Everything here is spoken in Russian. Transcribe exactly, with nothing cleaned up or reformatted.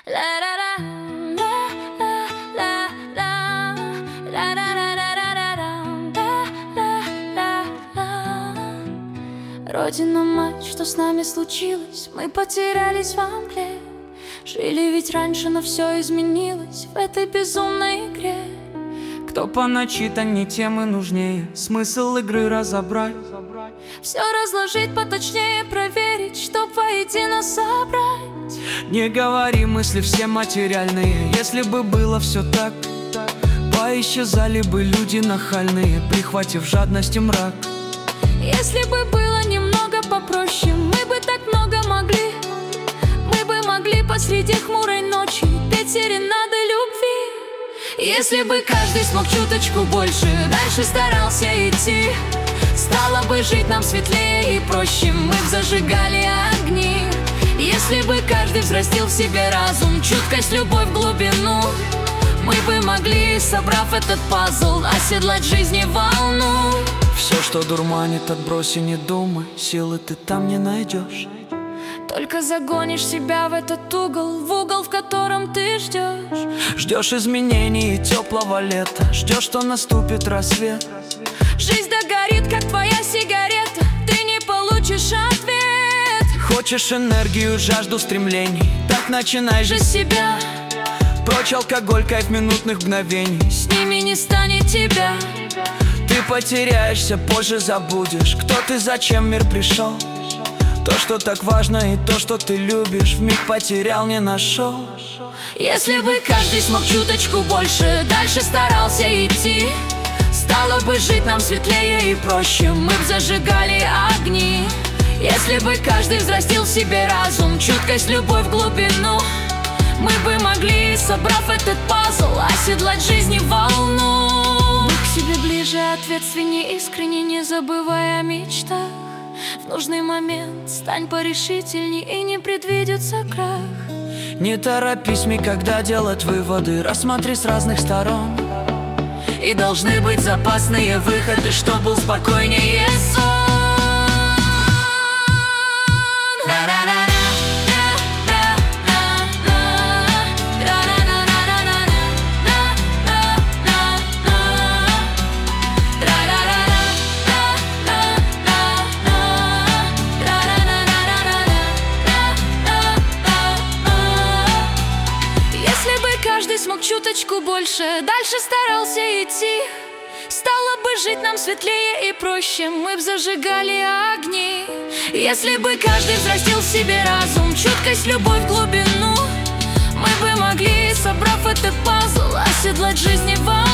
Родина, мать, что с нами случилось? Мы потерялись во мгле. Жили ведь раньше, но все изменилось в этой безумной игре. Кто по начитанней темы нужнее, смысл игры разобрать, все разложить поточнее, проверить, чтоб воедино собрать. Не говори мысли все материальные. Если бы было все так, поисчезали бы люди нахальные, прихватив жадностью мрак. Если бы было немного попроще, мы бы так много могли. Мы бы могли посреди хмурой ночи петь серенады любви. Если бы каждый смог чуточку больше, дальше старался идти, стало бы жить нам светлее и проще, мы б зажигали огни. Если бы каждый взрастил в себе разум, чуткость, любовь, глубину, мы бы могли, собрав этот пазл, оседлать жизни волну. Все, что дурманит, отбрось и не думай, силы ты там не найдешь. Только загонишь себя в этот угол, в угол, в котором ты ждешь. Ждешь изменений и теплого лета, ждешь, что наступит рассвет. Жизнь догорит, как твоя сигарета, ты не получишь ответ. Хочешь энергию, жажду стремлений, так начинай же с себя. Прочь алкоголь, кайф минутных мгновений, с ними не станет тебя. Ты потеряешься, позже забудешь, кто ты, зачем мир пришел. То, что так важно, и то, что ты любишь, вмиг потерял, не нашел. Если бы каждый смог чуточку больше, дальше старался идти, стало бы жить нам светлее и проще, мы б зажигали огни. Если бы каждый взрастил в себе разум, чуткость, любовь, глубину, мы бы могли, собрав этот пазл, оседлать жизни волну. К себе ближе, ответственнее, искренне, не забывая о мечтах. В нужный момент стань порешительней, и не предвидится крах. Не торопись никогда делать выводы, рассмотри с разных сторон. И должны быть запасные выходы, чтоб был спокойнее сон. Каждый смог чуточку больше, дальше старался идти, стало бы жить нам светлее и проще, мы б зажигали огни. Если бы каждый взрастил в себе разум, чуткость, любовь, глубину, мы бы могли, собрав этот пазл, оседлать жизни волну.